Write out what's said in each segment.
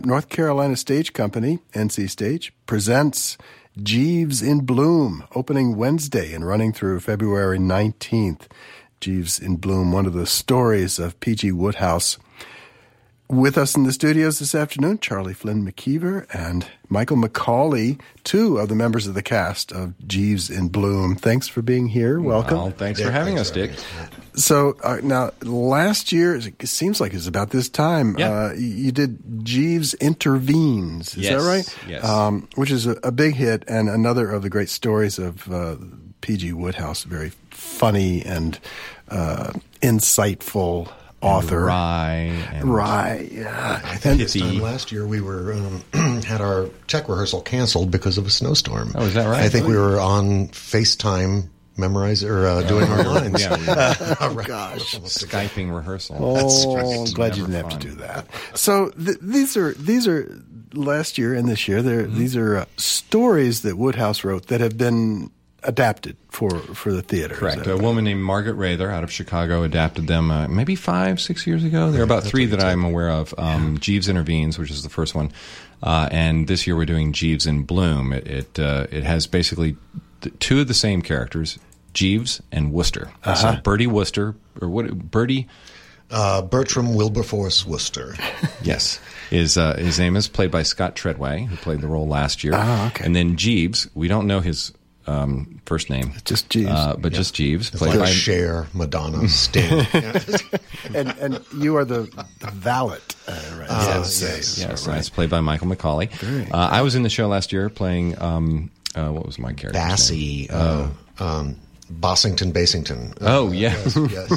North Carolina Stage Company, NC Stage, presents Jeeves in Bloom, opening Wednesday and running through February 19th. Jeeves in Bloom, one of the stories of P.G. Wodehouse. With us in the studios this afternoon, Charlie Flynn McKeever and Michael McCauley, two of the members of the cast of Jeeves in Bloom. Thanks for being here. Welcome. Well, thanks for having us, Dick. So now, last year, it seems like it's about this time, you did Jeeves Intervenes. Is that right? Yes. Which is a big hit and another of the great stories of P.G. Wodehouse, very funny and insightful author. Rye, yeah. I think this time last year we were had our tech rehearsal canceled because of a snowstorm. Oh, is that right? I think we were on FaceTime doing our lines. Gosh. Skyping rehearsal. Oh, I'm glad you didn't have to do that. So these are last year and this year. These are stories that Wodehouse wrote that have been adapted for the theater. Correct. A woman named Margaret Rather out of Chicago adapted them maybe 5-6 years ago. There are about three that I'm aware of. Jeeves Intervenes, which is the first one, and this year we're doing Jeeves in Bloom. It has basically two of the same characters, Jeeves and Wooster. So Bertie Wooster, or what? Bertie. Bertram Wilberforce Wooster. Yes. His name is played by Scott Treadway, who played the role last year. Okay. And then Jeeves, we don't know his first name. Just Jeeves. Just Jeeves. It's played by Cher, Madonna, Sting. and you are the valet, right? Yes, right. It's played by Michael McCauley. I was in the show last year playing, what was my character? Bassy. Bossington Basington. Yes.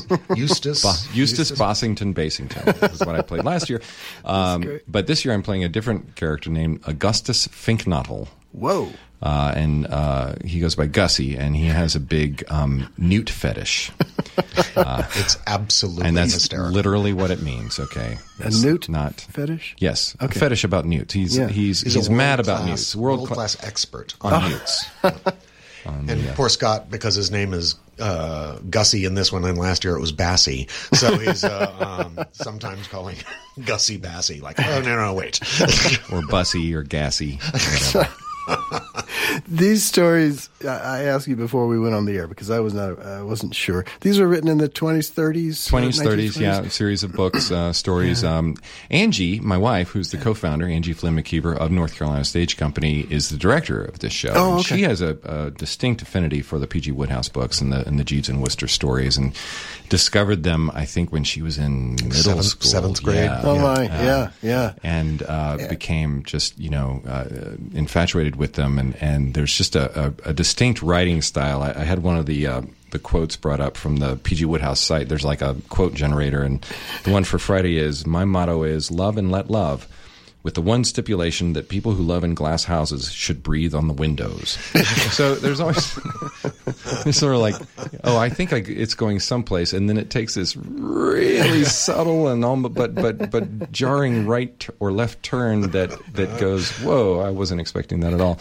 Eustace Bossington Basington is what I played last year. But this year I'm playing a different character named Augustus Finknottle. Whoa. And he goes by Gussie, and he has a big newt fetish. It's absolutely and that's hysterical. Literally what it means. Okay, a newt not fetish. Yes, okay. A fetish about newts. He's mad about newts. World-class expert on newts. And poor Scott, because his name is Gussie in this one, and last year it was Bassy. So he's sometimes calling Gussie Bassy, like, oh, no, wait. Or Bussy or Gassy. Whatever. These stories, I asked you before we went on the air because I wasn't sure. These were written in the 20s, 30s? 20s, 30s, yeah, a series of books, stories. Angie, my wife, who's the co-founder, Angie Flynn McKeever of North Carolina Stage Company, is the director of this show. Oh, okay. She has a distinct affinity for the P.G. Wodehouse books and the Jeeves and Wooster stories, and discovered them, I think, when she was in middle school. 7th grade. Yeah. Oh, my, yeah. And became just, infatuated with them, and there's just a distinct writing style. I had one of the quotes brought up from the P.G. Wodehouse site. There's like a quote generator, and the one for Friday is, my motto is love and let love, with the one stipulation that people who live in glass houses should breathe on the windows. So there's always it's sort of like, I think it's going someplace, and then it takes this really subtle and but jarring right or left turn that goes, whoa, I wasn't expecting that at all.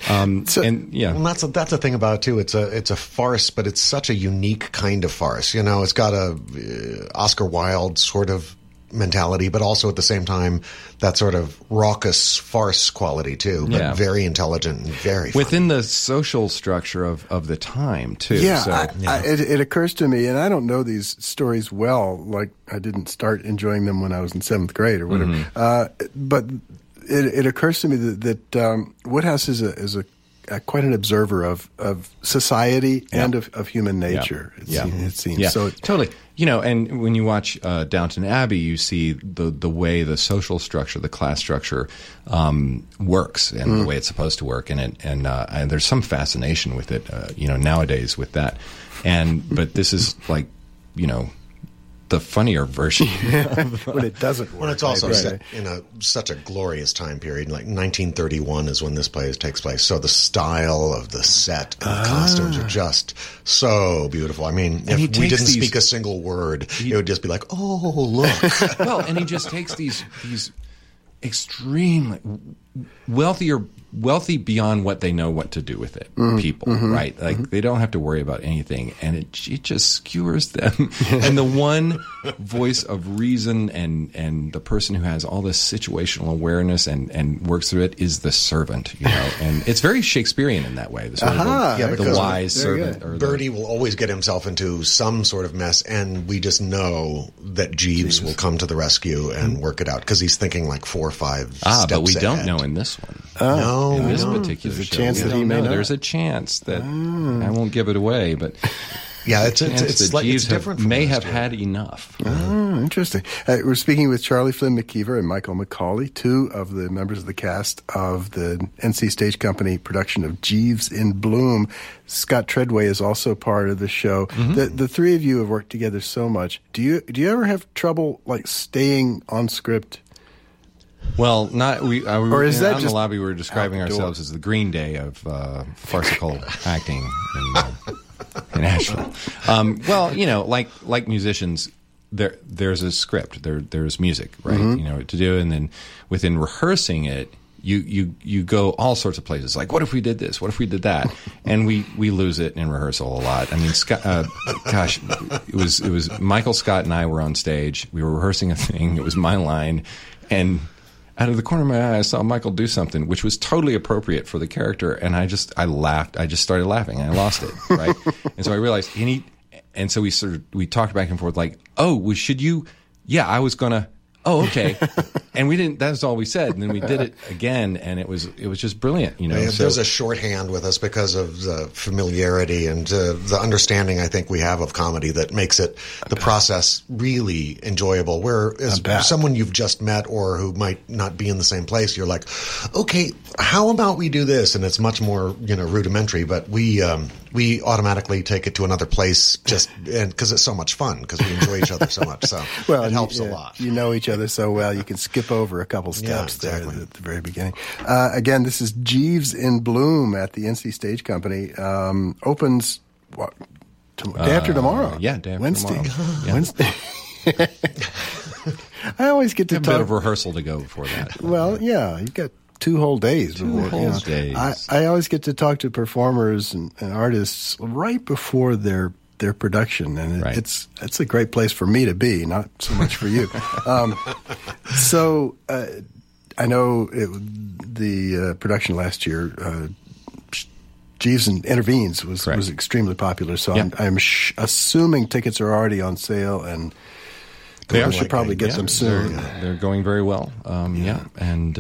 Well, that's the thing about it too. It's a farce, but it's such a unique kind of farce. It's got a Oscar Wilde sort of mentality, but also at the same time that sort of raucous farce quality too, but very intelligent and very funny. Within the social structure of the time too. It occurs to me, and I don't know these stories well, like I didn't start enjoying them when I was in 7th grade or whatever, but it occurs to me that Wodehouse is quite an observer of society and of human nature. It seems. Yeah, so totally. And when you watch Downton Abbey, you see the way the social structure, the class structure, works and the way it's supposed to work, and there's some fascination with it, nowadays with that. But this is like, the funnier version. When it doesn't work. When it's also set in such a glorious time period, like 1931 is when this play takes place. So the style of the set and the costumes are just so beautiful. I mean, if we didn't speak a single word, it would just be like, oh, look. Well, and he just takes these extremely wealthy beyond what they know what to do with it. People, right? Like they don't have to worry about anything, and it just skewers them. And the one voice of reason and the person who has all this situational awareness and works through it is the servant, and it's very Shakespearean in that way. The, sort of the wise servant. Or Bertie will always get himself into some sort of mess, and we just know that Jeeves will come to the rescue and work it out because he's thinking like 4 or 5 steps but we ahead. don't know in this one. No. In this particular There's a show, chance that he may not. There's a chance that I won't give it away, but Yeah, it's different. May have had enough. Interesting. We're speaking with Charlie Flynn McKeever and Michael McCauley, 2 of the members of the cast of the NC Stage Company production of Jeeves in Bloom. Scott Treadway is also part of the show. The 3 of you have worked together so much. Do you ever have trouble like staying on script? Well, not we. Or is that in just the lobby? We were describing outdoor? ourselves as the Green Day of farcical acting in Asheville. Well, like musicians, there's a script. There's music, right? To do, and then within rehearsing it, you go all sorts of places. Like, what if we did this? What if we did that? And we lose it in rehearsal a lot. I mean, Scott, it was Michael, Scott, and I were on stage. We were rehearsing a thing. It was my line, and out of the corner of my eye, I saw Michael do something which was totally appropriate for the character, and I laughed. I just started laughing, and I lost it, right? And so I realized, and so we talked back and forth, like, should you? Yeah, I was gonna. Oh, okay. And we didn't. That's all we said. And then we did it again, and it was just brilliant. There's a shorthand with us because of the familiarity and the understanding I think we have of comedy that makes it the process really enjoyable. Whereas someone you've just met or who might not be in the same place, you're like, okay, how about we do this? And it's much more rudimentary, but we automatically take it to another place just because it's so much fun because we enjoy each other so much. So it helps a lot. You know each other so well, you can skip over a couple steps there at the very beginning. Again, this is Jeeves in Bloom at the NC Stage Company. Opens day after tomorrow. Yeah, day after Wednesday. tomorrow. Wednesday. I always get to talk. A bit of rehearsal to go before that. Well, yeah, you've got 2 whole days. Days. I always get to talk to performers and artists right before their production, and it's a great place for me to be, not so much for you. So I know the production last year, Jeeves Intervenes was extremely popular. So I'm assuming tickets are already on sale, and we should probably get them soon. They're going very well. And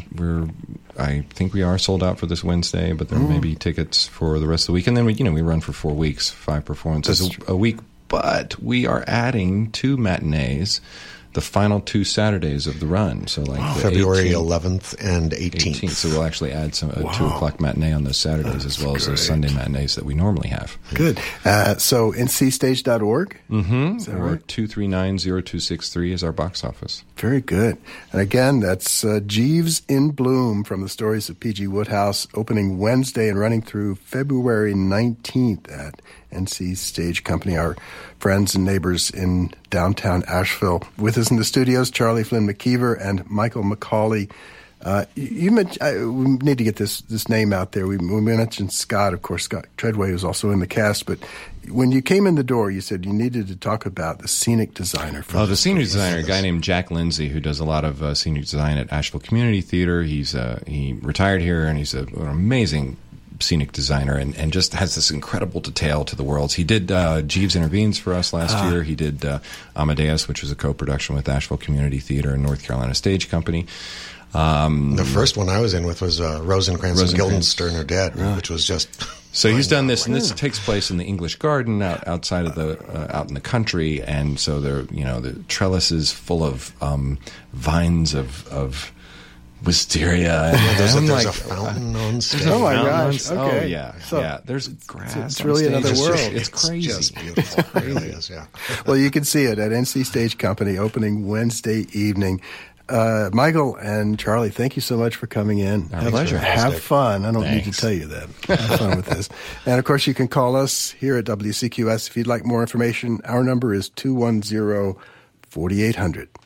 I think we are sold out for this Wednesday, but there may be tickets for the rest of the week. And then we run for 4 weeks, 5 performances a week. But we are adding 2 matinees, the final 2 Saturdays of the run. So like February 11th and 18th. So we'll actually add some 2 o'clock matinee on those Saturdays as well as those Sunday matinees that we normally have. Good. So ncstage.org? Mm-hmm. Is that right? 239-0263 is our box office. Very good. And again, that's Jeeves in Bloom from the Stories of P.G. Wodehouse, opening Wednesday and running through February 19th at NC Stage Company, our friends and neighbors in downtown Asheville. With us in the studios, Charlie Flynn McKeever and Michael McCauley. You mentioned, we need to get this name out there. We mentioned Scott, of course. Scott Treadway was also in the cast, but when you came in the door, you said you needed to talk about the scenic designer. The scenic designer, a guy named Jack Lindsay, who does a lot of scenic design at Asheville Community Theater. He retired here, and he's an amazing scenic designer and just has this incredible detail to the worlds. He did Jeeves Intervenes for us last year. He did Amadeus, which was a co-production with Asheville Community Theater and North Carolina Stage Company. The first one I was in with was Rosencrantz and Guildenstern Are Dead, which was just... So he's done this, and this takes place in the English Garden outside of out in the country, and so the trellises full of vines of wisteria. There's a fountain on stage. Oh my gosh! Okay. Oh yeah, There's grass. It's really another world. It's crazy. It's just beautiful. It really is. Yeah. Well, you can see it at NC Stage Company opening Wednesday evening. Michael and Charlie, thank you so much for coming in. Our pleasure. Have fun. I don't need to tell you that. Have fun with this. And, of course, you can call us here at WCQS if you'd like more information. Our number is 210-4800.